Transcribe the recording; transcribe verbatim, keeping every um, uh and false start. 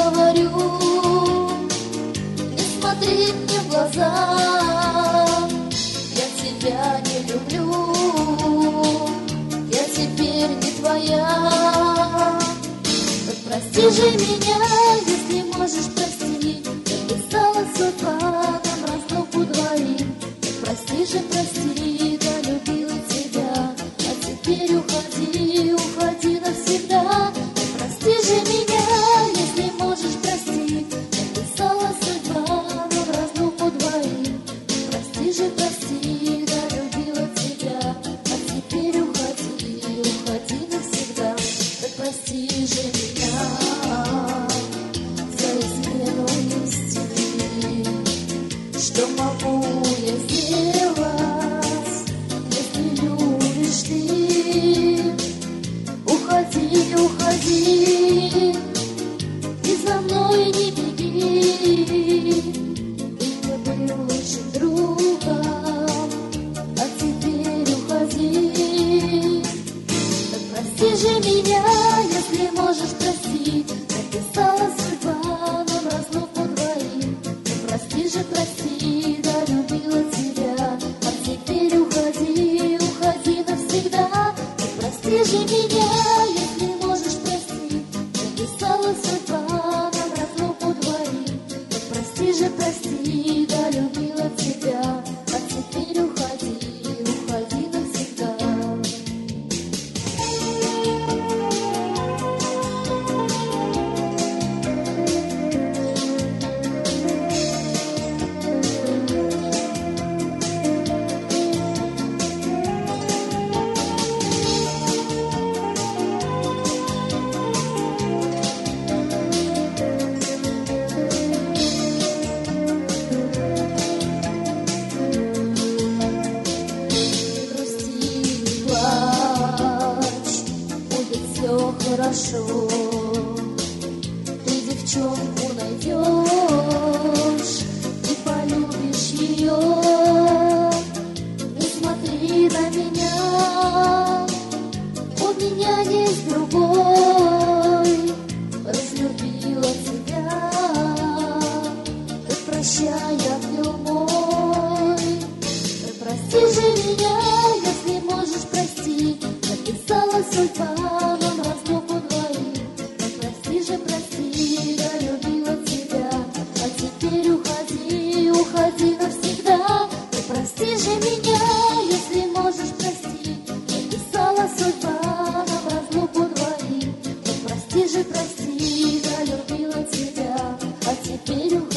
говорю, не смотри мне в глаза, я тебя не люблю, я теперь не твоя. Так прости же меня, если можешь простить, написала судьба нам разлуку двоим. Так прости же, прости, да любила тебя, а теперь уходи, уходи навсегда. Так прости же меня, если можешь простить, написала судьба нам разлуку двоим. Так прости же, прости, да любила тебя, а теперь уходи, уходи навсегда. Так прости же меня за измену истины. Что могу я сделать, если любишь ты? Уходи, уходи, и за мной не беги. Ты мне был лучшим другом, а теперь уходи. Так прости же меня, если можешь простить, написала судьба нам разлуку двоим. Так прости же, прости, да любила тебя, а теперь уходи, уходи навсегда. Так прости же меня, если можешь простить, написала судьба нам разлуку двоим. Так прости же, прости, да любила тебя, а теперь уходи, уходи навсегда. Хорошо, ты девчонку найдешь и полюбишь ее. Не смотри на меня, у меня есть другой. Разлюбила тебя, так прощай, ангел мой. Так прости же меня, если можешь простить, написала судьба нам разлуку двоим. Так прости же, прости, да любила тебя, а теперь уходи, уходи навсегда. Так прости же меня, если можешь простить, написала судьба нам разлуку двоим. Так прости же, прости, да любила тебя, а теперь уходи.